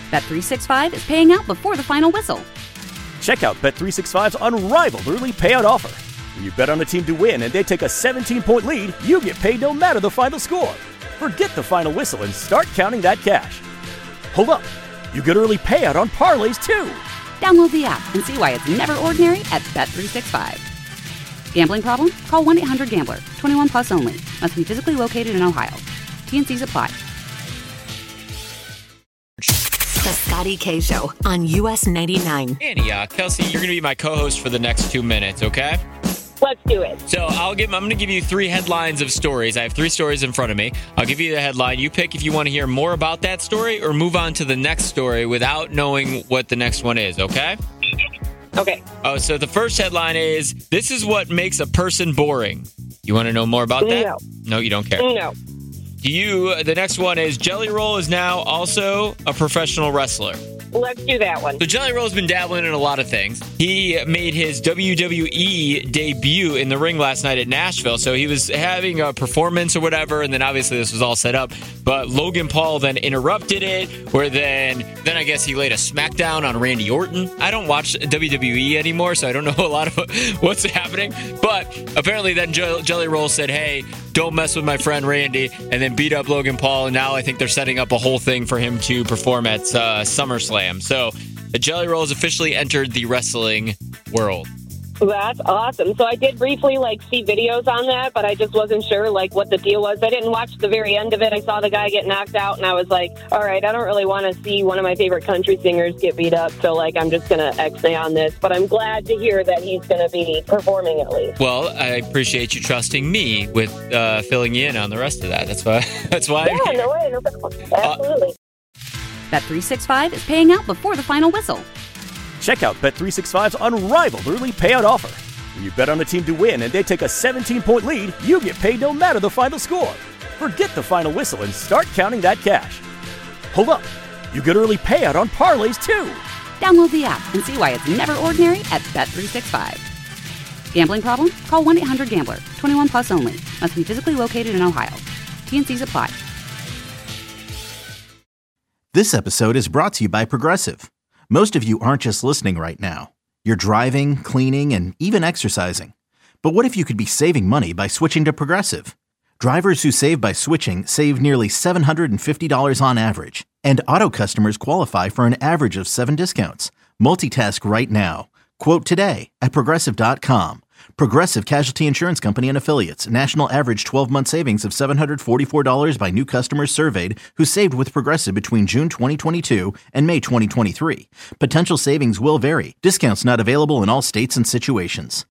Bet365 is paying out before the final whistle. Check out Bet365's unrivaled early payout offer. When you bet on a team to win and they take a 17-point lead, you get paid no matter the final score. Forget the final whistle and start counting that cash. Hold up. You get early payout on parlays, too. Download the app and see why it's never ordinary at Bet365. Gambling problem? Call 1-800-GAMBLER. 21 plus only. Must be physically located in Ohio. T&Cs apply. The Scotty K Show on US 99. Annie, Kelsey, you're going to be my co-host for the next 2 minutes, okay? Let's do it. So I'm going to give you 3 headlines of stories. I have 3 stories in front of me. I'll give you the headline. You pick if you want to hear more about that story or move on to the next story without knowing what the next one is, okay? Okay. Oh, so the first headline is, this is what makes a person boring. You want to know more about that? No. No, you don't care? No. The next one is, Jelly Roll is now also a professional wrestler. Let's do that one. So Jelly Roll's been dabbling in a lot of things. He made his WWE debut in the ring last night at Nashville. So he was having a performance or whatever, and then obviously this was all set up. But Logan Paul then interrupted it, where then I guess he laid a smackdown on Randy Orton. I don't watch WWE anymore, so I don't know a lot of what's happening. But apparently then Jelly Roll said, hey, don't mess with my friend Randy, and then beat up Logan Paul. And now I think they're setting up a whole thing for him to perform at SummerSlam. So the Jelly Roll has officially entered the wrestling world. That's awesome. So I did briefly see videos on that, but I just wasn't sure what the deal was. I didn't watch the very end of it. I saw the guy get knocked out, and I was like, all right, I don't really want to see one of my favorite country singers get beat up. So I'm just going to X-nay on this. But I'm glad to hear that he's going to be performing at least. Well, I appreciate you trusting me with filling you in on the rest of that. That's why. Yeah, no way. No problem. Absolutely. Bet365 is paying out before the final whistle. Check out Bet365's unrivaled early payout offer. When you bet on a team to win and they take a 17-point lead, you get paid no matter the final score. Forget the final whistle and start counting that cash. Hold up. You get early payout on parlays, too. Download the app and see why it's never ordinary at Bet365. Gambling problem? Call 1-800-GAMBLER. 21 plus only. Must be physically located in Ohio. T&Cs apply. This episode is brought to you by Progressive. Most of you aren't just listening right now. You're driving, cleaning, and even exercising. But what if you could be saving money by switching to Progressive? Drivers who save by switching save nearly $750 on average. And auto customers qualify for an average of 7 discounts. Multitask right now. Quote today at Progressive.com. Progressive Casualty Insurance Company and Affiliates. National average 12-month savings of $744 by new customers surveyed who saved with Progressive between June 2022 and May 2023. Potential savings will vary. Discounts not available in all states and situations.